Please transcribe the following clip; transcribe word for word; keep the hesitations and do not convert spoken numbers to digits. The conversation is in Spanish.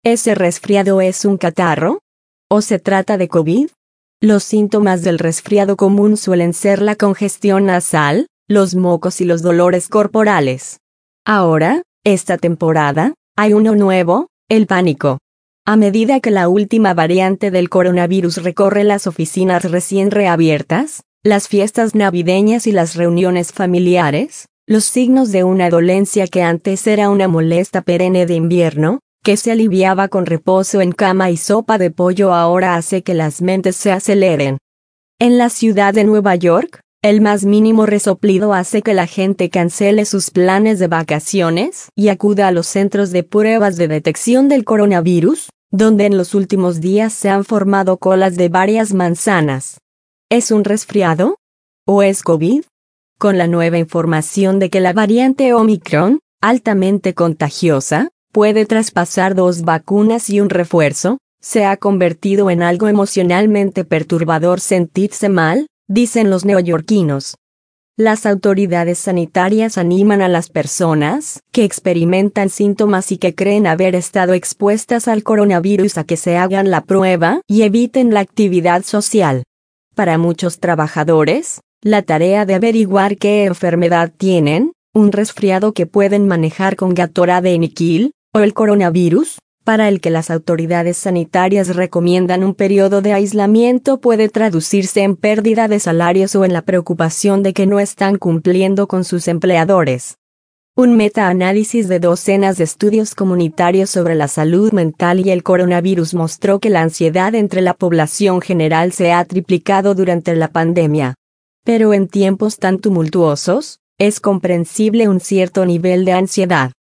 ¿Ese resfriado es un catarro? ¿O se trata de COVID? Los síntomas del resfriado común suelen ser la congestión nasal, los mocos y los dolores corporales. Ahora, esta temporada, hay uno nuevo, el pánico. A medida que la última variante del coronavirus recorre las oficinas recién reabiertas, las fiestas navideñas y las reuniones familiares, los signos de una dolencia que antes era una molesta perenne de invierno, que se aliviaba con reposo en cama y sopa de pollo, ahora hace que las mentes se aceleren. En la ciudad de Nueva York, el más mínimo resoplido hace que la gente cancele sus planes de vacaciones y acuda a los centros de pruebas de detección del coronavirus, donde en los últimos días se han formado colas de varias manzanas. ¿Es un resfriado? ¿O es COVID? Con la nueva información de que la variante Omicron, altamente contagiosa, puede traspasar dos vacunas y un refuerzo, se ha convertido en algo emocionalmente perturbador sentirse mal, dicen los neoyorquinos. Las autoridades sanitarias animan a las personas que experimentan síntomas y que creen haber estado expuestas al coronavirus a que se hagan la prueba y eviten la actividad social. Para muchos trabajadores, la tarea de averiguar qué enfermedad tienen, un resfriado que pueden manejar con Gatorade Nyquil, o el coronavirus, para el que las autoridades sanitarias recomiendan un periodo de aislamiento, puede traducirse en pérdida de salarios o en la preocupación de que no están cumpliendo con sus empleadores. Un metaanálisis de docenas de estudios comunitarios sobre la salud mental y el coronavirus mostró que la ansiedad entre la población general se ha triplicado durante la pandemia. Pero en tiempos tan tumultuosos, es comprensible un cierto nivel de ansiedad.